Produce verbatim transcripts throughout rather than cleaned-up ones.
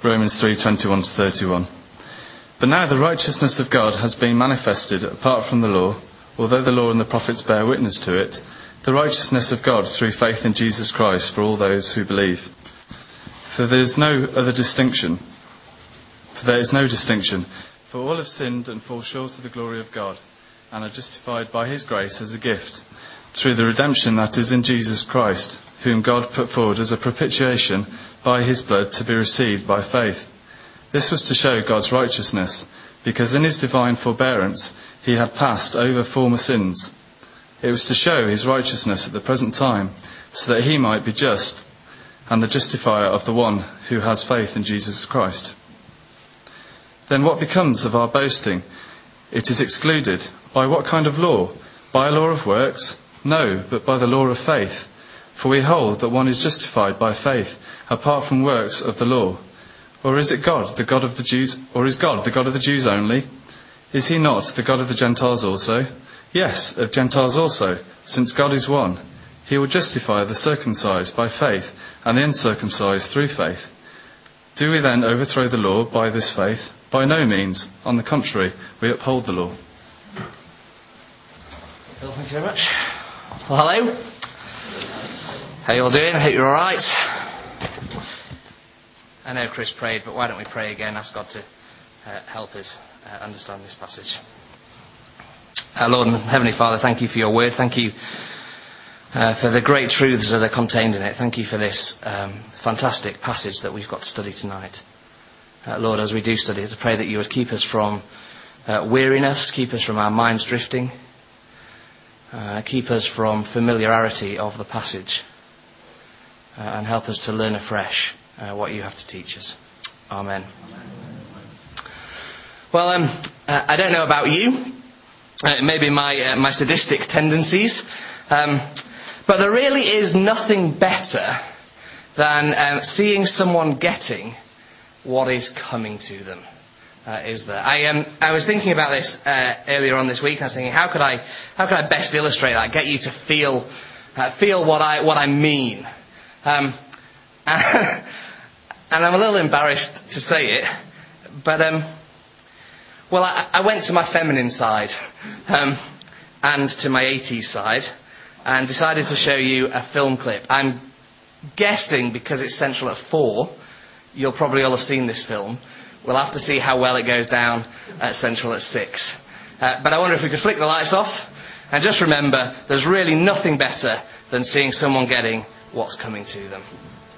Romans three twenty-one to thirty-one. But now the righteousness of God has been manifested apart from the law, although the law and the prophets bear witness to it, the righteousness of God through faith in Jesus Christ for all those who believe. For there is no other distinction. For there is no distinction. For all have sinned and fall short of the glory of God, and are justified by his grace as a gift, through the redemption that is in Jesus Christ, whom God put forward as a propitiation by his blood to be received by faith. This was to show God's righteousness, because in his divine forbearance he had passed over former sins. It was to show his righteousness at the present time, so that he might be just, and the justifier of the one who has faith in Jesus Christ. Then what becomes of our boasting? It is excluded. By what kind of law? By a law of works? No, but by the law of faith. For we hold that one is justified by faith, apart from works of the law. Or is it God, the God of the Jews, or is God the God of the Jews only? Is he not the God of the Gentiles also? Yes, of Gentiles also, since God is one. He will justify the circumcised by faith, and the uncircumcised through faith. Do we then overthrow the law by this faith? By no means. On the contrary, we uphold the law. Well, thank you very much. Well, hello. How you all doing? Hope you're all right. I know Chris prayed, but why don't we pray again? Ask God to uh, help us uh, understand this passage. Uh, Lord and Heavenly Father, thank you for your word. Thank you uh, for the great truths that are contained in it. Thank you for this um, fantastic passage that we've got to study tonight. Uh, Lord, as we do study it, I pray that you would keep us from uh, weariness, keep us from our minds drifting, uh, keep us from familiarity of the passage, uh, and help us to learn afresh uh, what you have to teach us. Amen. Well, um, uh, I don't know about you, uh, maybe my uh, my sadistic tendencies, um, but there really is nothing better than um, seeing someone getting what is coming to them. Uh, is there? I um I was thinking about this uh, earlier on this week. And I was thinking, how could I how could I best illustrate that? Get you to feel uh, feel what I what I mean. Um, and I'm a little embarrassed to say it, but um, well, I, I went to my feminine side um, and to my eighties side, and decided to show you a film clip. I'm guessing because it's central at four, you'll probably all have seen this film. We'll have to see how well it goes down at Central at six. Uh, but I wonder if we could flick the lights off and just remember there's really nothing better than seeing someone getting what's coming to them.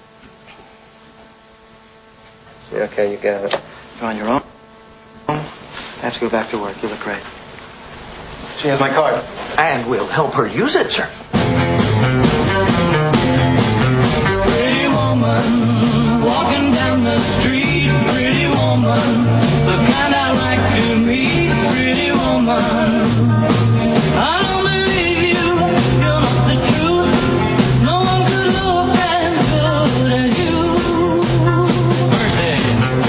Yeah, okay, you got it. You're on your own. I have to go back to work. You look great. She has my card. And we'll help her use it, sir. Pretty woman, walking down the street. Pretty woman, the kind I like to meet. Pretty woman, I don't believe you. You're not the truth. No one could look as good as you. Birthday.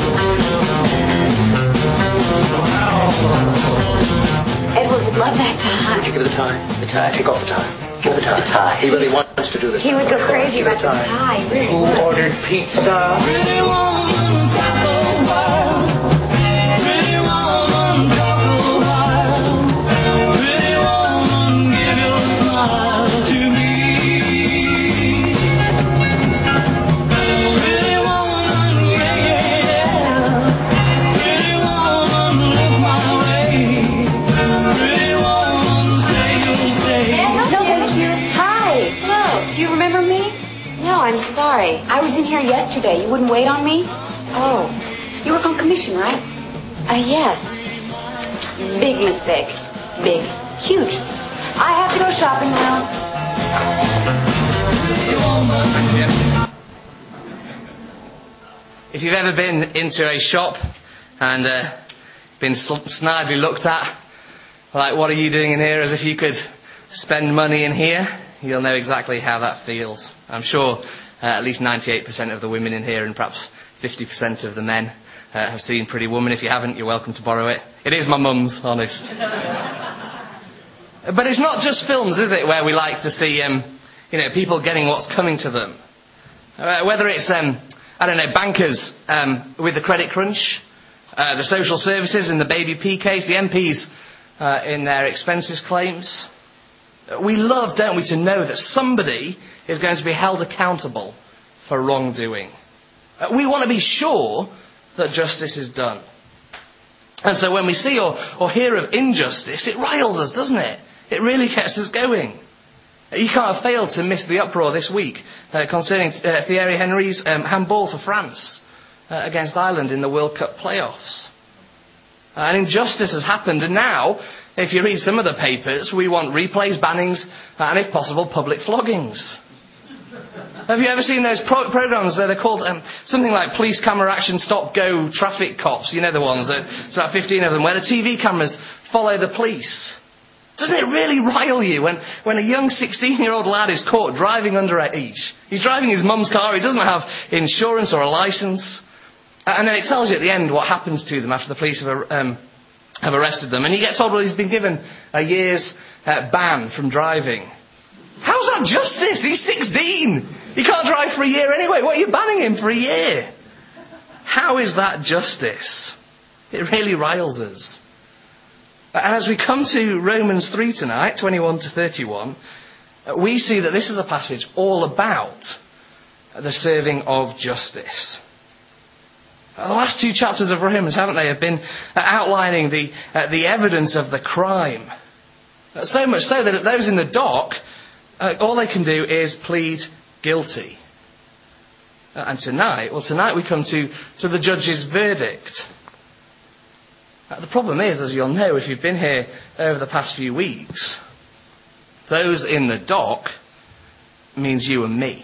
Wow. Edward would love that tie. Would you give her the tie? The tie. Take off the tie. Give her the tie. The tie. He really wants to do this. He would go crazy about the tie. Really Who would. ordered pizza? Pretty woman, stop a while. Pretty woman, talk a while. Pretty woman, give your smile to me. Pretty woman, yeah, yeah, yeah. Pretty woman, look my way. Pretty woman, say you'll stay. No, thank you. Hi. Hello. Do you remember me? No, I'm sorry. I was in here yesterday. You wouldn't wait on me? Oh. You work on commission, right? Uh, yes. Big mistake. Big. Huge. I have to go shopping now. If you've ever been into a shop and uh, been sl- snidely looked at, like, what are you doing in here, as if you could spend money in here, you'll know exactly how that feels. I'm sure uh, at least ninety-eight percent of the women in here and perhaps fifty percent of the men uh, have seen Pretty Woman. If you haven't, you're welcome to borrow it. It is my mum's, honest. But it's not just films, is it, where we like to see um, you know, people getting what's coming to them. Uh, whether it's um, I don't know, bankers um, with the credit crunch, uh, the social services in the baby P case, the M Ps uh, in their expenses claims. We love, don't we, to know that somebody is going to be held accountable for wrongdoing. Uh, we want to be sure that justice is done. And so when we see or, or hear of injustice, it riles us, doesn't it? It really gets us going. You can't have failed to miss the uproar this week uh, concerning uh, Thierry Henry's um, handball for France uh, against Ireland in the World Cup playoffs. Uh, and injustice has happened, and now, if you read some of the papers, we want replays, bannings, uh, and if possible, public floggings. Have you ever seen those pro- programmes that are called um, something like Police Camera Action Stop Go Traffic Cops? You know the ones, that it's about fifteen of them, where the T V cameras follow the police. Doesn't it really rile you when, when a young sixteen-year-old lad is caught driving underage? He's driving his mum's car, he doesn't have insurance or a licence. And then it tells you at the end what happens to them after the police have, um, have arrested them. And you get told, well, he's been given a year's uh, ban from driving. How's that justice? He's sixteen. He can't drive for a year anyway. What are you banning him for a year? How is that justice? It really riles us. And as we come to Romans three tonight, twenty-one to thirty-one, we see that this is a passage all about the serving of justice. The last two chapters of Romans, haven't they, have been outlining the, uh, the evidence of the crime. So much so that those in the dock, uh, all they can do is plead guilty. Uh, and tonight, well tonight we come to, to the judge's verdict. Uh, the problem is, as you'll know if you've been here over the past few weeks, those in the dock means you and me.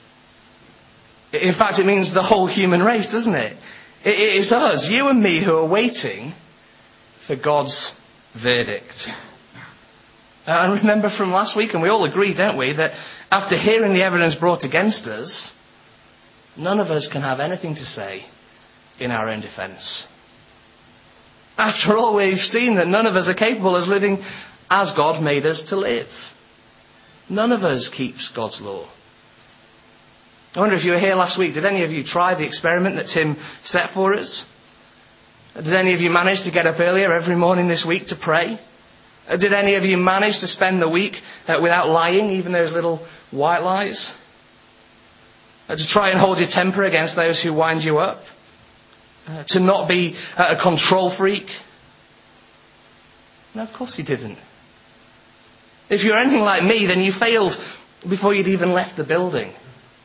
In fact, it means the whole human race, doesn't it? It's us, you and me, who are waiting for God's verdict. And remember from last week, and we all agree, don't we, that after hearing the evidence brought against us, none of us can have anything to say in our own defence. After all, we've seen that none of us are capable of living as God made us to live. None of us keeps God's law. I wonder if you were here last week, did any of you try the experiment that Tim set for us? Did any of you manage to get up earlier every morning this week to pray? Did any of you manage to spend the week uh, without lying, even those little white lies? Uh, to try and hold your temper against those who wind you up? Uh, to not be uh, a control freak? No, of course you didn't. If you're anything like me, then you failed before you'd even left the building.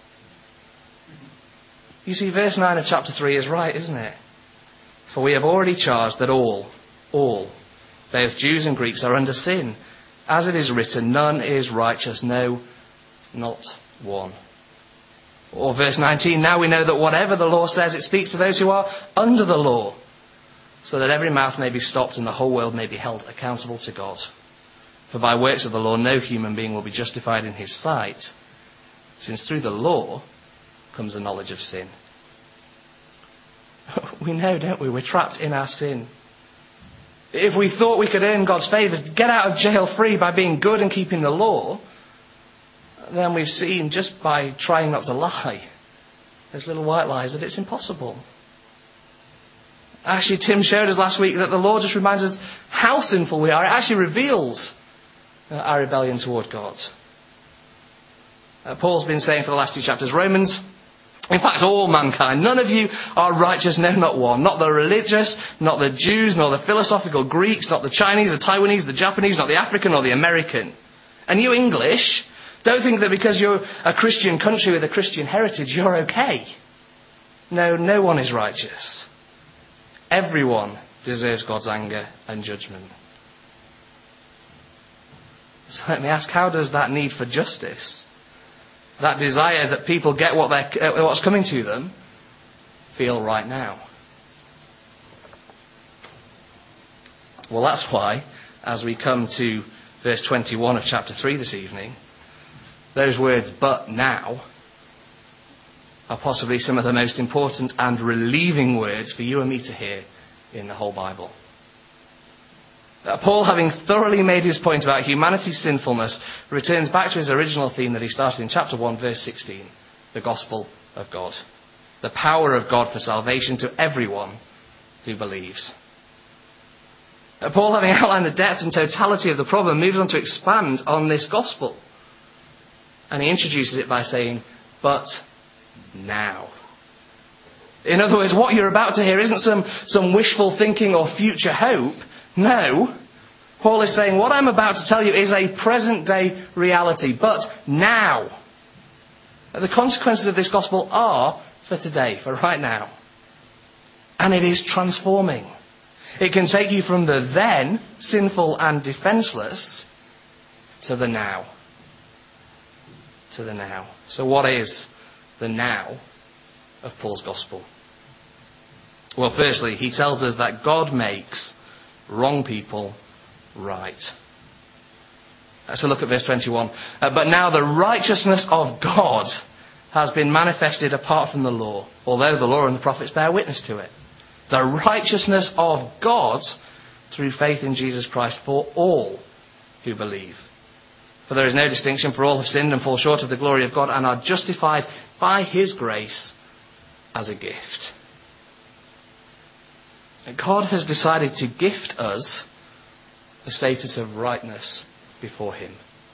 You see, verse nine of chapter three is right, isn't it? For we have already charged that all, all, both Jews and Greeks, are under sin. As it is written, none is righteous, no, not one. Or verse nineteen, now we know that whatever the law says, it speaks to those who are under the law, so that every mouth may be stopped and the whole world may be held accountable to God. For by works of the law, no human being will be justified in his sight, since through the law comes the knowledge of sin. We know, don't we? We're trapped in our sin. If we thought we could earn God's favours, get out of jail free by being good and keeping the law, then we've seen just by trying not to lie, those little white lies, that it's impossible. Actually, Tim showed us last week that the law just reminds us how sinful we are. It actually reveals our rebellion toward God. Uh, Paul's been saying for the last two chapters, Romans, in fact, all mankind, none of you are righteous, no, not one. Not the religious, not the Jews, nor the philosophical Greeks, not the Chinese, the Taiwanese, the Japanese, not the African or the American. And you English, don't think that because you're a Christian country with a Christian heritage, you're okay. No, no one is righteous. Everyone deserves God's anger and judgment. So let me ask, how does that need for justice, that desire that people get what they're, what's coming to them, feel right now? Well, that's why, as we come to verse twenty-one of chapter three this evening, those words, but now, are possibly some of the most important and relieving words for you and me to hear in the whole Bible. Uh, Paul, having thoroughly made his point about humanity's sinfulness, returns back to his original theme that he started in chapter one, verse sixteen, the gospel of God. The power of God for salvation to everyone who believes. Paul, having outlined the depth and totality of the problem, moves on to expand on this gospel. And he introduces it by saying, but now. In other words, what you're about to hear isn't some, some wishful thinking or future hope. No. Paul is saying, what I'm about to tell you is a present day reality. But now. The consequences of this gospel are for today, for right now. And it is transforming. It can take you from the then, sinful and defenceless, to the now. To the now. So what is the now of Paul's gospel? Well, firstly, he tells us that God makes wrong people right. Let's look at verse twenty-one. Uh, but now the righteousness of God has been manifested apart from the law, although the law and the prophets bear witness to it. The righteousness of God through faith in Jesus Christ for all who believe. For there is no distinction, for all have sinned and fall short of the glory of God and are justified by his grace as a gift. And God has decided to gift us the status of rightness before him.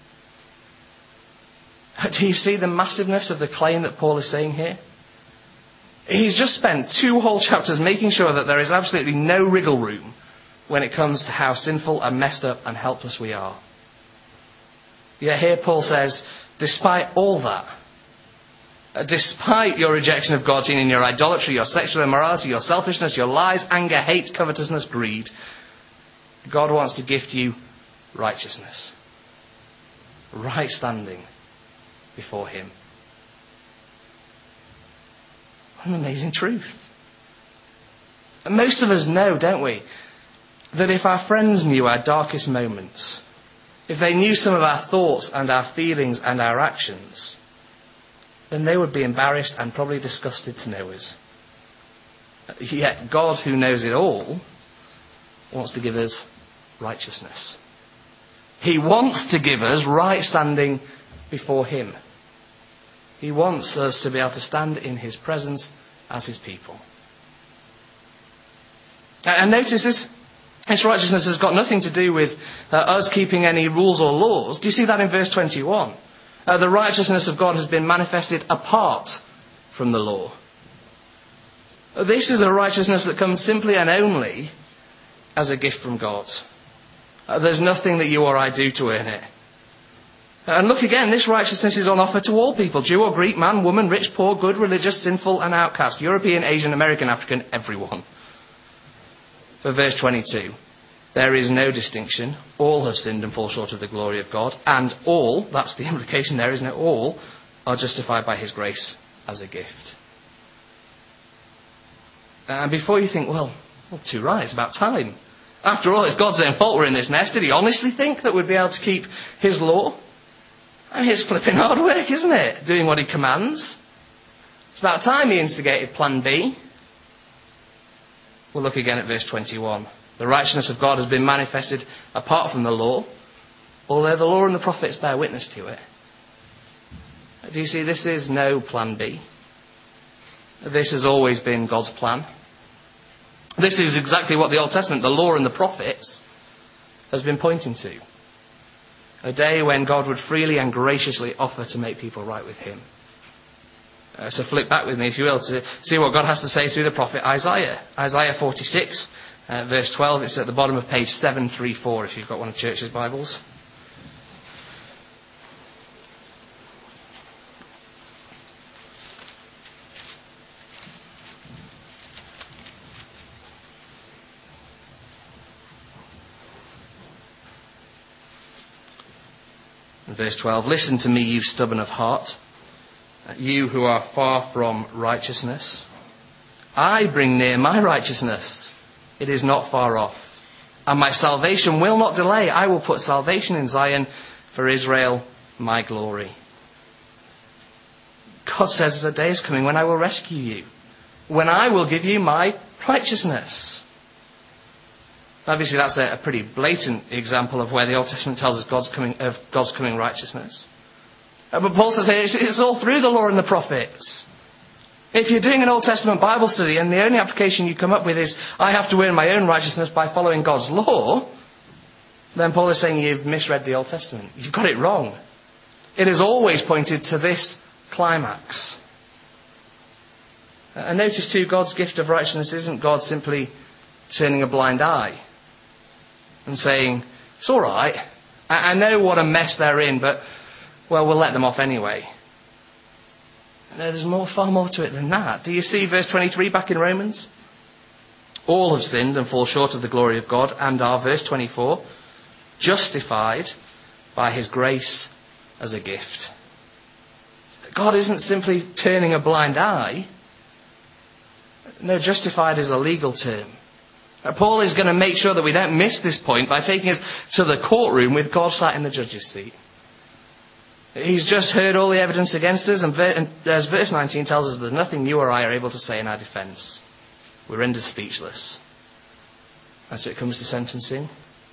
Do you see the massiveness of the claim that Paul is saying here? He's just spent two whole chapters making sure that there is absolutely no wriggle room when it comes to how sinful and messed up and helpless we are. Yet here Paul says, despite all that, despite your rejection of God seen in your idolatry, your sexual immorality, your selfishness, your lies, anger, hate, covetousness, greed, God wants to gift you righteousness. Right standing before him. What an amazing truth. And most of us know, don't we, that if our friends knew our darkest moments, if they knew some of our thoughts and our feelings and our actions, then they would be embarrassed and probably disgusted to know us. Yet God, who knows it all, wants to give us righteousness. He wants to give us right standing before him. He wants us to be able to stand in his presence as his people. And notice this, this righteousness has got nothing to do with uh, us keeping any rules or laws. Do you see that in verse twenty-one? Uh, the righteousness of God has been manifested apart from the law. This is a righteousness that comes simply and only as a gift from God. Uh, there's nothing that you or I do to earn it. And look again, this righteousness is on offer to all people. Jew or Greek, man, woman, rich, poor, good, religious, sinful and outcast. European, Asian, American, African, everyone. For verse twenty-two, there is no distinction. All have sinned and fall short of the glory of God. And all, that's the implication there, isn't it? All are justified by his grace as a gift. And before you think, well, well too right, it's about time. After all, it's God's own fault we're in this mess. Did he honestly think that we'd be able to keep his law? I mean, it's flipping hard work, isn't it? Doing what he commands. It's about time he instigated plan B. We'll look again at verse twenty-one. The righteousness of God has been manifested apart from the law, although the law and the prophets bear witness to it. Do you see, this is no plan B. This has always been God's plan. This is exactly what the Old Testament, the law and the prophets, has been pointing to. A day when God would freely and graciously offer to make people right with him. Uh, so flip back with me, if you will, to see what God has to say through the prophet Isaiah. Isaiah forty-six, uh, verse twelve. It's at the bottom of page seven thirty-four if you've got one of Church's Bibles. Verse twelve, listen to me, you stubborn of heart, you who are far from righteousness. I bring near my righteousness. It is not far off. And my salvation will not delay. I will put salvation in Zion for Israel, my glory. God says there's a day is coming when I will rescue you. When I will give you my righteousness. Obviously, that's a, a pretty blatant example of where the Old Testament tells us God's coming, of God's coming righteousness. Uh, but Paul says it's, it's all through the law and the prophets. If you're doing an Old Testament Bible study and the only application you come up with is, I have to earn my own righteousness by following God's law, then Paul is saying you've misread the Old Testament. You've got it wrong. It has always pointed to this climax. And notice too, God's gift of righteousness isn't God simply turning a blind eye and saying, it's all right, I know what a mess they're in, but, well, we'll let them off anyway. No, there's more, far more to it than that. Do you see verse twenty-three back in Romans? All have sinned and fall short of the glory of God and are, verse twenty-four, justified by his grace as a gift. God isn't simply turning a blind eye. No, justified is a legal term. Paul is going to make sure that we don't miss this point by taking us to the courtroom with God sat in the judge's seat. He's just heard all the evidence against us, and as verse nineteen tells us, there's nothing you or I are able to say in our defence. We're rendered speechless. And so it comes to sentencing.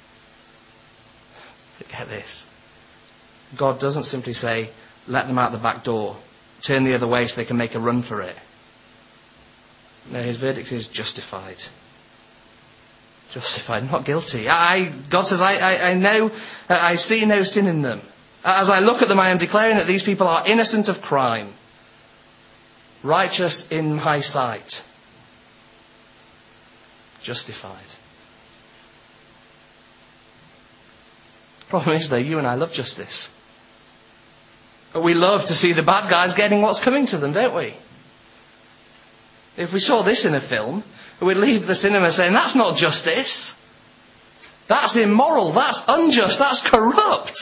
But get this. God doesn't simply say, let them out the back door, turn the other way so they can make a run for it. No, his verdict is justified. Justified, not guilty. I, God says, I, I, I know, I see no sin in them. As I look at them, I am declaring that these people are innocent of crime, righteous in my sight, justified. The problem is, though, you and I love justice. But we love to see the bad guys getting what's coming to them, don't we? If we saw this in a film, we'd leave the cinema saying, that's not justice. That's immoral. That's unjust. That's corrupt.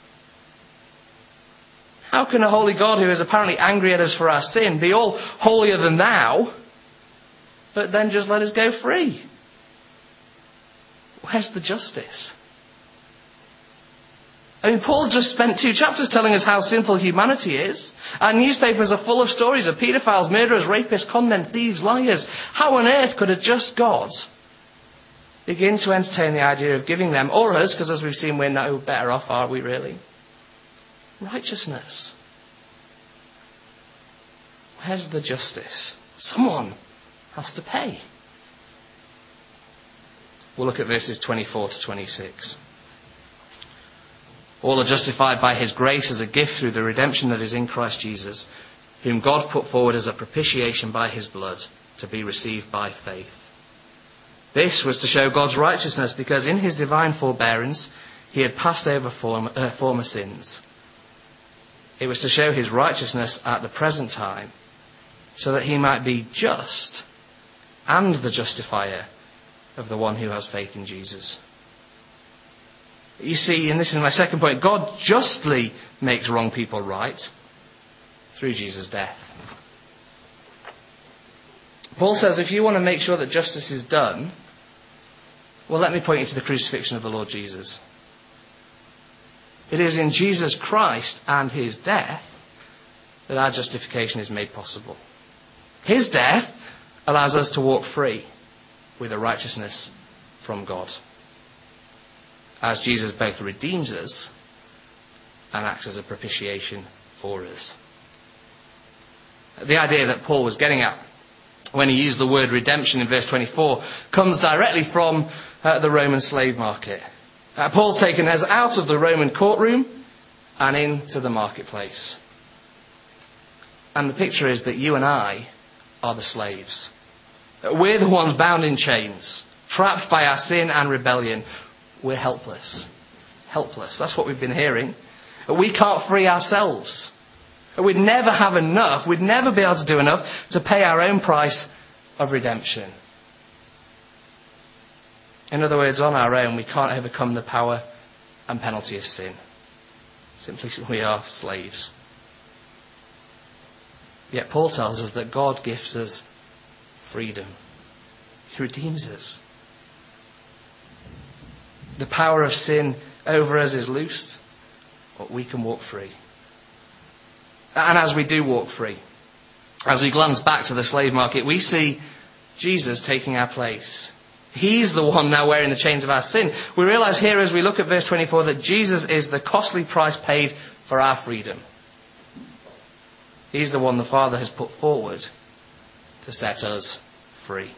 How can a holy God who is apparently angry at us for our sin be all holier than thou, but then just let us go free? Where's the justice? I mean, Paul's just spent two chapters telling us how sinful humanity is. Our newspapers are full of stories of paedophiles, murderers, rapists, conmen, thieves, liars. How on earth could a just God begin to entertain the idea of giving them, or us, because as we've seen, we're no better off, are we really? Righteousness. Where's the justice? Someone has to pay. We'll look at verses twenty-four to twenty-six. All are justified by his grace as a gift through the redemption that is in Christ Jesus, whom God put forward as a propitiation by his blood to be received by faith. This was to show God's righteousness, because in his divine forbearance he had passed over former, uh, former sins. It was to show his righteousness at the present time, so that he might be just and the justifier of the one who has faith in Jesus. You see, and this is my second point, God justly makes wrong people right through Jesus' death. Paul says, if you want to make sure that justice is done, well, let me point you to the crucifixion of the Lord Jesus. It is in Jesus Christ and his death that our justification is made possible. His death allows us to walk free with a righteousness from God, as Jesus both redeems us and acts as a propitiation for us. The idea that Paul was getting at when he used the word redemption in verse twenty-four comes directly from uh, the Roman slave market. Uh, Paul's taken us out of the Roman courtroom and into the marketplace. And the picture is that you and I are the slaves. We're the ones bound in chains, trapped by our sin and rebellion. We're helpless. Helpless. That's what we've been hearing. We can't free ourselves. We'd never have enough. We'd never be able to do enough to pay our own price of redemption. In other words, on our own, we can't overcome the power and penalty of sin. Simply, we are slaves. Yet Paul tells us that God gives us freedom. He redeems us. The power of sin over us is loosed, but we can walk free. And as we do walk free, as we glance back to the slave market, we see Jesus taking our place. He's the one now wearing the chains of our sin. We realise here as we look at verse twenty-four that Jesus is the costly price paid for our freedom. He's the one the Father has put forward to set us free.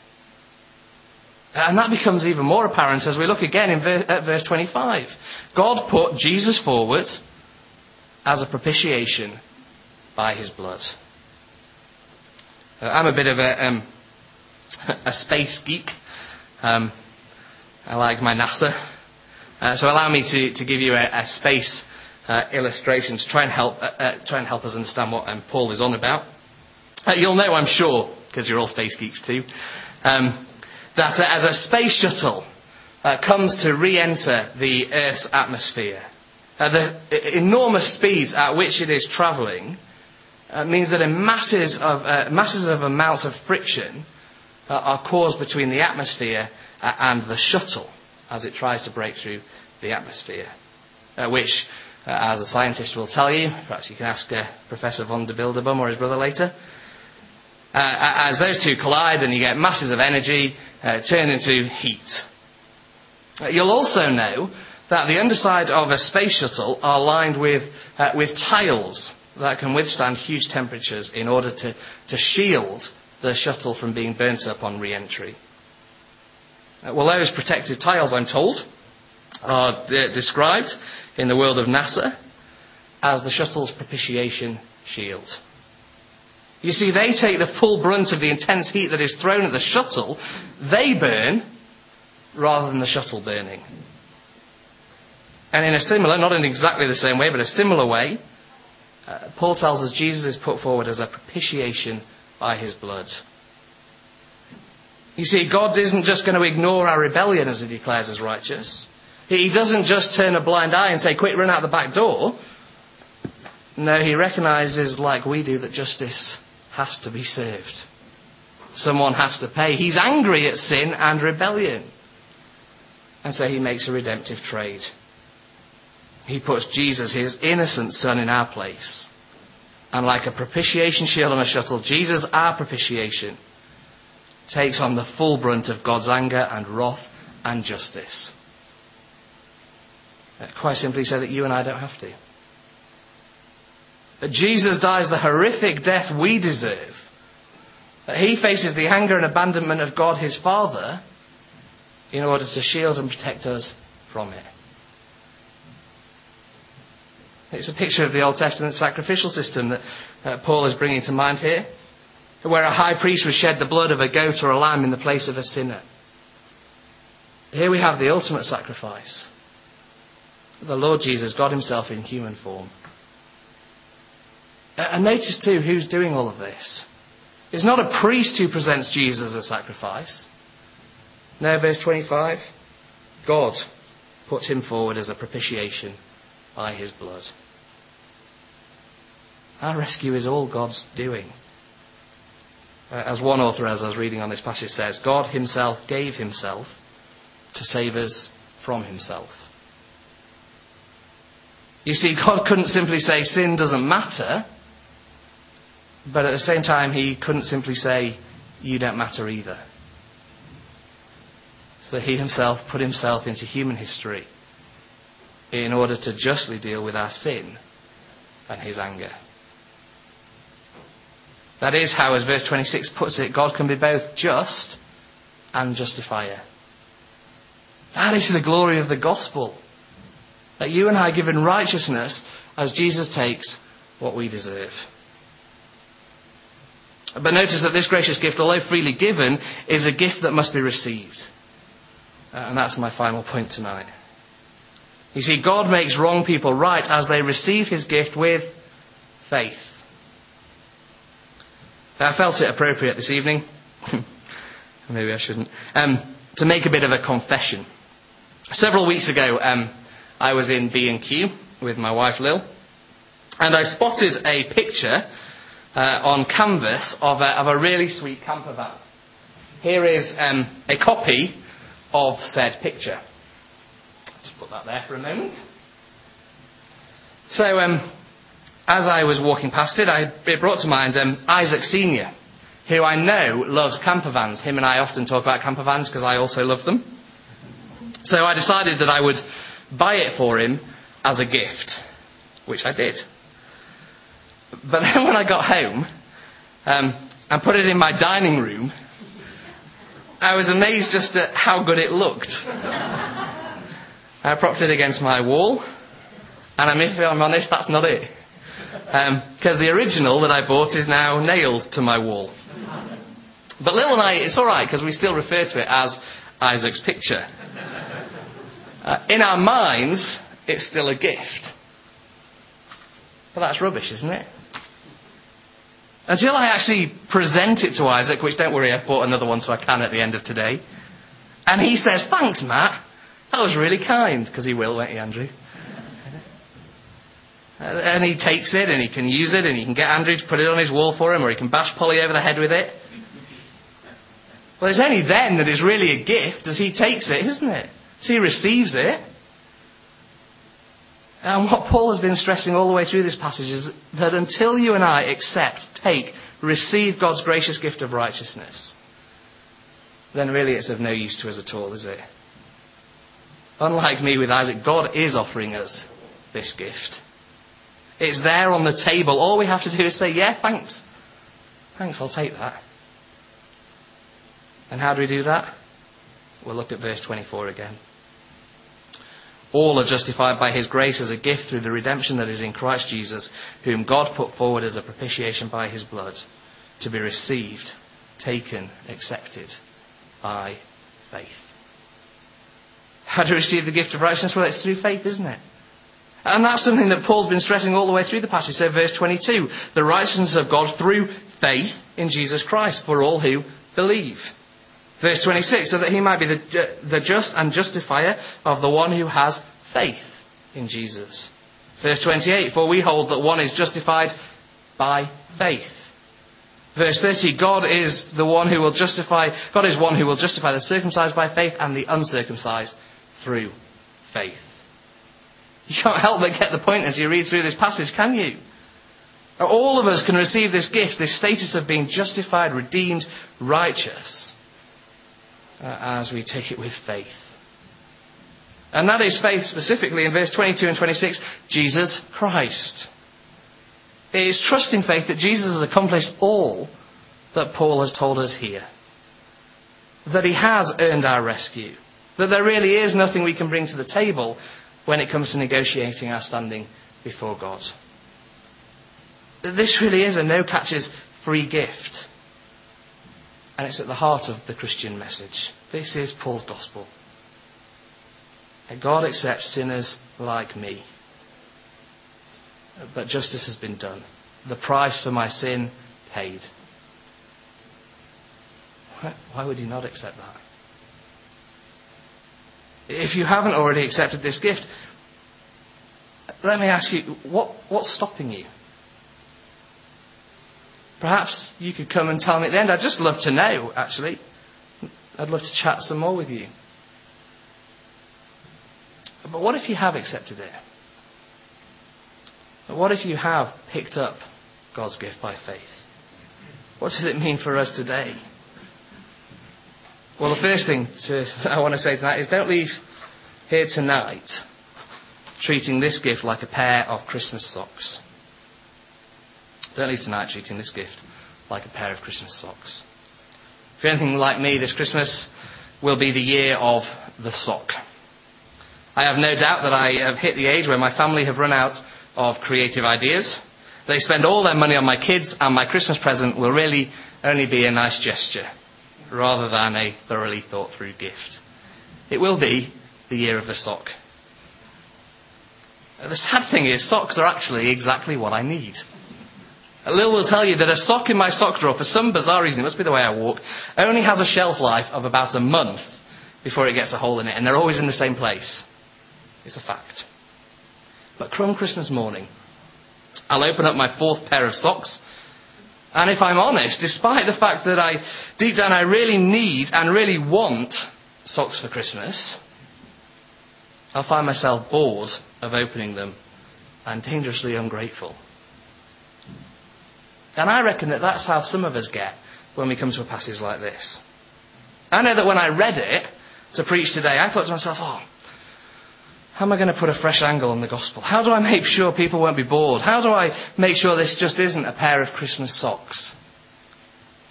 And that becomes even more apparent as we look again in ver- at verse twenty-five. God put Jesus forward as a propitiation by his blood. Uh, I'm a bit of a, um, a space geek. Um, I like my NASA. Uh, so allow me to, to give you a, a space uh, illustration to try and help uh, uh, try and help us understand what um, Paul is on about. Uh, you'll know, I'm sure, because you're all space geeks too, um, that uh, as a space shuttle uh, comes to re-enter the Earth's atmosphere, uh, the enormous speeds at which it is travelling uh, means that a masses of uh, masses of amounts of friction uh, are caused between the atmosphere uh, and the shuttle as it tries to break through the atmosphere, uh, which, uh, as a scientist will tell you, perhaps you can ask uh, Professor von der Bilderbum or his brother later, uh, as those two collide and you get masses of energy uh, turn into heat. Uh, you'll also know that the underside of a space shuttle are lined with, uh, with tiles that can withstand huge temperatures in order to, to shield the shuttle from being burnt up on re-entry. Uh, well, those protective tiles, I'm told, are uh, described in the world of NASA as the shuttle's propitiation shield. You see, they take the full brunt of the intense heat that is thrown at the shuttle. They burn rather than the shuttle burning. And in a similar, not in exactly the same way, but a similar way, uh, Paul tells us Jesus is put forward as a propitiation by his blood. You see, God isn't just going to ignore our rebellion as he declares us righteous. He doesn't just turn a blind eye and say, quick, run out the back door. No, he recognises, like we do, that justice has to be served. Someone has to pay. He's angry at sin and rebellion. And so he makes a redemptive trade. He puts Jesus, his innocent son, in our place. And like a propitiation shield on a shuttle, Jesus, our propitiation, takes on the full brunt of God's anger and wrath and justice. Quite simply so that you and I don't have to. That Jesus dies the horrific death we deserve. That he faces the anger and abandonment of God his Father in order to shield and protect us from it. It's a picture of the Old Testament sacrificial system that uh, Paul is bringing to mind here, where a high priest would shed the blood of a goat or a lamb in the place of a sinner. Here we have the ultimate sacrifice. The Lord Jesus, God himself in human form. And notice too who's doing all of this. It's not a priest who presents Jesus as a sacrifice. No, verse twenty-five. God put him forward as a propitiation by his blood. Our rescue is all God's doing. As one author, as I was reading on this passage, says, God himself gave himself to save us from himself. You see, God couldn't simply say sin doesn't matter, but at the same time he couldn't simply say you don't matter either. So he himself put himself into human history in order to justly deal with our sin and his anger. That is how, as verse twenty-six puts it, God can be both just and justifier. That is the glory of the gospel. That you and I are given righteousness as Jesus takes what we deserve. But notice that this gracious gift, although freely given, is a gift that must be received. Uh, and that's my final point tonight. You see, God makes wrong people right as they receive his gift with faith. I felt it appropriate this evening, maybe I shouldn't, um, to make a bit of a confession. Several weeks ago, um, I was in B and Q with my wife Lil, and I spotted a picture uh, on canvas of a, of a really sweet camper van. Here is um, a copy of said picture. Just put that there for a moment. So, um, as I was walking past it, I, it brought to mind um, Isaac Senior, who I know loves camper vans. Him and I often talk about camper vans because I also love them. So I decided that I would buy it for him as a gift, which I did. But then when I got home, um, and put it in my dining room, I was amazed just at how good it looked. I propped it against my wall, and if I'm honest, that's not it. Because um, the original that I bought is now nailed to my wall. But Lil and I, it's all right, because we still refer to it as Isaac's picture. Uh, in our minds, it's still a gift. But that's rubbish, isn't it? Until I actually present it to Isaac, which, don't worry, I've bought another one so I can at the end of today. And he says, thanks, Matt. That was really kind. Because he will, won't he, Andrew? And he takes it, and he can use it, and he can get Andrew to put it on his wall for him, or he can bash Polly over the head with it. Well, it's only then that it's really a gift as he takes it, isn't it? As he receives it. And what Paul has been stressing all the way through this passage is that until you and I accept, take, receive God's gracious gift of righteousness, then really it's of no use to us at all, is it? Unlike me with Isaac, God is offering us this gift. It's there on the table. All we have to do is say, yeah, thanks. Thanks, I'll take that. And how do we do that? We'll look at verse twenty-four again. All are justified by his grace as a gift through the redemption that is in Christ Jesus, whom God put forward as a propitiation by his blood, to be received, taken, accepted by faith. How to receive the gift of righteousness? Well, it's through faith, isn't it? And that's something that Paul's been stressing all the way through the passage. So verse twenty-two, the righteousness of God through faith in Jesus Christ for all who believe. Verse twenty-six, so that he might be the, the just and justifier of the one who has faith in Jesus. Verse twenty-eight, for we hold that one is justified by faith. Verse thirty, God is the one who will justify, God is one who will justify the circumcised by faith and the uncircumcised through faith. You can't help but get the point as you read through this passage, can you? All of us can receive this gift, this status of being justified, redeemed, righteous, uh, as we take it with faith. And that is faith specifically in verse twenty-two and twenty-six, Jesus Christ. It is trusting faith that Jesus has accomplished all that Paul has told us here. That he has earned our rescue. That there really is nothing we can bring to the table when it comes to negotiating our standing before God. This really is a no-catches free gift. And it's at the heart of the Christian message. This is Paul's gospel. That God accepts sinners like me. But justice has been done. The price for my sin paid. Why would he not accept that? If you haven't already accepted this gift, let me ask you, what, what's stopping you? Perhaps you could come and tell me at the end. I'd just love to know, actually. I'd love to chat some more with you. But what if you have accepted it? But what if you have picked up God's gift by faith? What does it mean for us today? Well, the first thing to, I want to say tonight is don't leave here tonight treating this gift like a pair of Christmas socks. Don't leave tonight treating this gift like a pair of Christmas socks. If you're anything like me, this Christmas will be the year of the sock. I have no doubt that I have hit the age where my family have run out of creative ideas. They spend all their money on my kids, and my Christmas present will really only be a nice gesture rather than a thoroughly thought through gift. It will be the year of the sock. The sad thing is, socks are actually exactly what I need. Lil will tell you that a sock in my sock drawer, for some bizarre reason, it must be the way I walk, only has a shelf life of about a month before it gets a hole in it, and they're always in the same place. It's a fact. But come Christmas morning, I'll open up my fourth pair of socks, and if I'm honest, despite the fact that I, deep down, I really need and really want socks for Christmas, I'll find myself bored of opening them and dangerously ungrateful. And I reckon that that's how some of us get when we come to a passage like this. I know that when I read it to preach today, I thought to myself, oh, how am I going to put a fresh angle on the gospel? How do I make sure people won't be bored? How do I make sure this just isn't a pair of Christmas socks?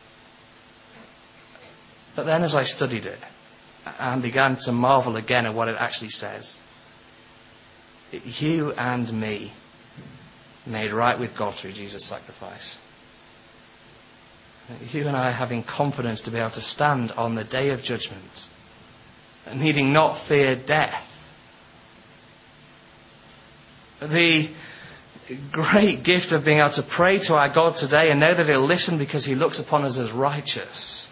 But then as I studied it and began to marvel again at what it actually says, you and me made right with God through Jesus' sacrifice. You and I having confidence to be able to stand on the day of judgment, needing not fear death. The great gift of being able to pray to our God today and know that He'll listen because He looks upon us as righteous.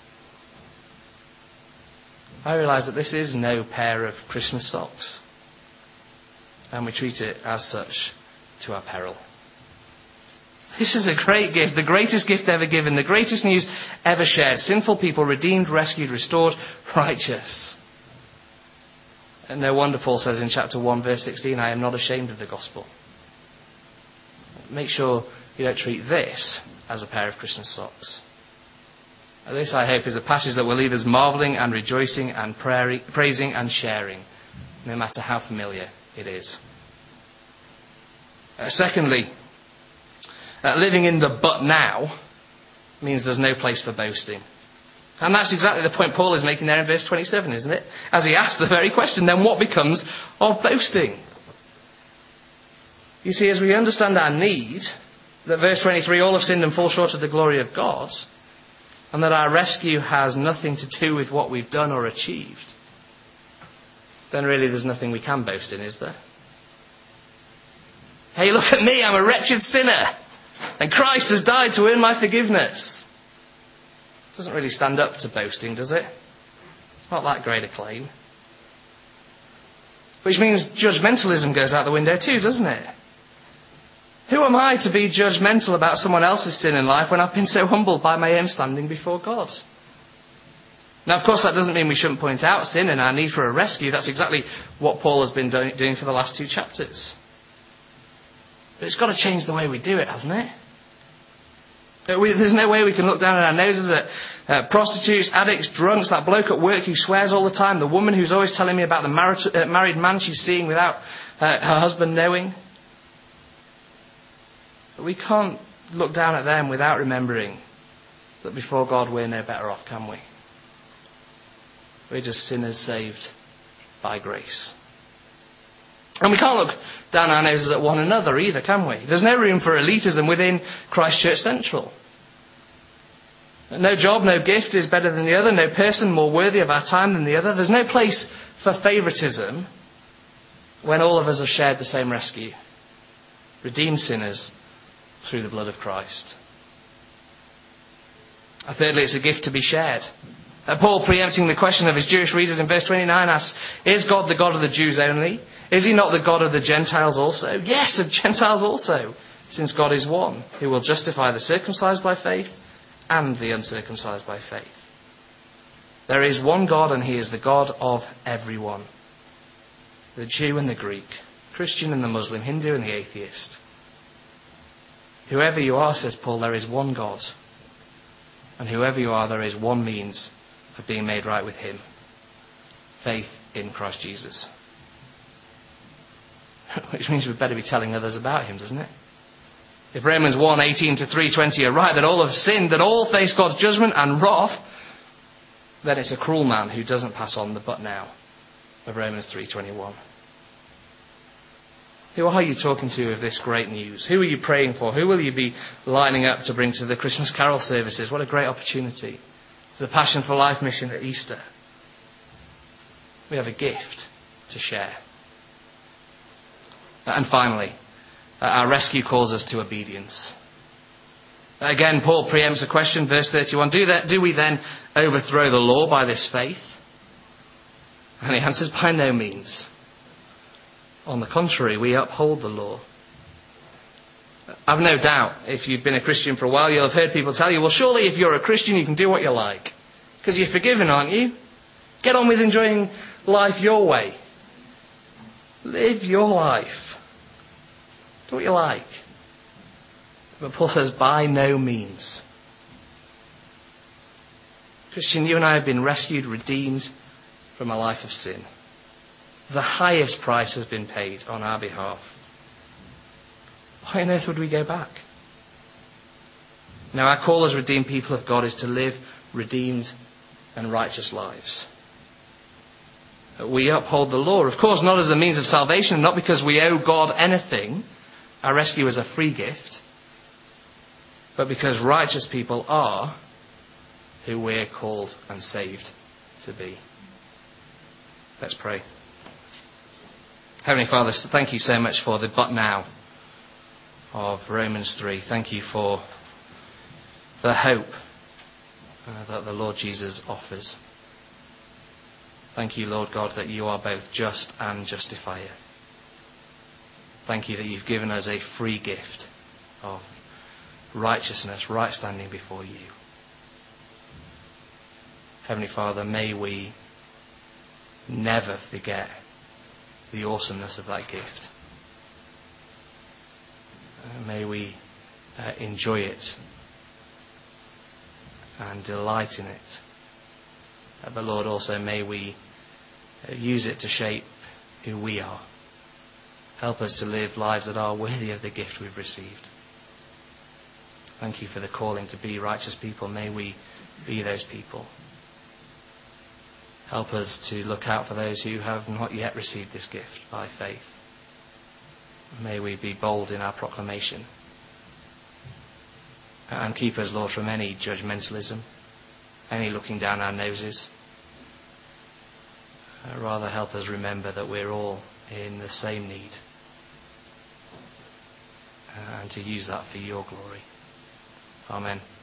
I realise that this is no pair of Christmas socks, and we treat it as such to our peril. This is a great gift, the greatest gift ever given, the greatest news ever shared. Sinful people redeemed, rescued, restored, righteous. And no wonder Paul says in chapter one verse sixteen, I am not ashamed of the gospel. Make sure you don't treat this as a pair of Christmas socks. This, I hope, is a passage that will leave us marvelling and rejoicing and praising and sharing, no matter how familiar it is. Uh, secondly, uh, living in the but now means there's no place for boasting. And that's exactly the point Paul is making there in verse twenty-seven, isn't it? As he asks the very question, then what becomes of boasting? You see, as we understand our need, that verse twenty-three, all have sinned and fall short of the glory of God, and that our rescue has nothing to do with what we've done or achieved, then really there's nothing we can boast in, is there? Hey, look at me, I'm a wretched sinner, and Christ has died to earn my forgiveness. Doesn't really stand up to boasting, does it? It's not that great a claim. Which means judgmentalism goes out the window too, doesn't it? Who am I to be judgmental about someone else's sin in life when I've been so humbled by my own standing before God? Now, of course, that doesn't mean we shouldn't point out sin and our need for a rescue. That's exactly what Paul has been do- doing for the last two chapters. But it's got to change the way we do it, hasn't it? We, there's no way we can look down at our noses at uh, prostitutes, addicts, drunks, that bloke at work who swears all the time, the woman who's always telling me about the married, uh, married man she's seeing without uh, her husband knowing. But we can't look down at them without remembering that before God we're no better off, can we? We're just sinners saved by grace. And we can't look down our noses at one another either, can we? There's no room for elitism within Christchurch Central. No job, no gift is better than the other. No person more worthy of our time than the other. There's no place for favouritism when all of us have shared the same rescue. Redeemed sinners through the blood of Christ. Uh, thirdly, it's a gift to be shared. Uh, Paul, preempting the question of his Jewish readers in verse twenty-nine, asks, is God the God of the Jews only? Is he not the God of the Gentiles also? Yes, of Gentiles also, since God is one, who will justify the circumcised by faith and the uncircumcised by faith. There is one God, and he is the God of everyone. The Jew and the Greek, Christian and the Muslim, Hindu and the atheist. Whoever you are, says Paul, there is one God. And whoever you are, there is one means of being made right with him. Faith in Christ Jesus. Which means we'd better be telling others about him, doesn't it? If Romans one, eighteen to three twenty are right, that all have sinned, that all face God's judgment and wrath, then it's a cruel man who doesn't pass on the but now of Romans three twenty-one. Who are you talking to of this great news? Who are you praying for? Who will you be lining up to bring to the Christmas carol services? What a great opportunity. To the Passion for Life mission at Easter. We have a gift to share. And finally, our rescue calls us to obedience. Again, Paul preempts a question, verse thirty-one. Do, that, do we then overthrow the law by this faith? And he answers, by no means. On the contrary, we uphold the law. I've no doubt, if you've been a Christian for a while, you'll have heard people tell you, well, surely if you're a Christian, you can do what you like. Because you're forgiven, aren't you? Get on with enjoying life your way. Live your life. Do what you like. But Paul says, by no means. Christian, you and I have been rescued, redeemed from a life of sin. The highest price has been paid on our behalf. Why on earth would we go back? Now, our call as redeemed people of God is to live redeemed and righteous lives. We uphold the law, of course, not as a means of salvation, not because we owe God anything. Our rescue is a free gift. But because righteous people are who we're called and saved to be. Let's pray. Heavenly Father, thank you so much for the but now of Romans three. Thank you for the hope uh, that the Lord Jesus offers. Thank you, Lord God, that you are both just and justifier. Thank you that you've given us a free gift of righteousness, right standing before you. Heavenly Father, may we never forget the awesomeness of that gift. Uh, may we uh, enjoy it and delight in it. Uh, but Lord, also may we uh, use it to shape who we are. Help us to live lives that are worthy of the gift we've received. Thank you for the calling to be righteous people. May we be those people. Help us to look out for those who have not yet received this gift by faith. May we be bold in our proclamation. And keep us, Lord, from any judgmentalism, any looking down our noses. Rather help us remember that we're all in the same need. And to use that for your glory. Amen.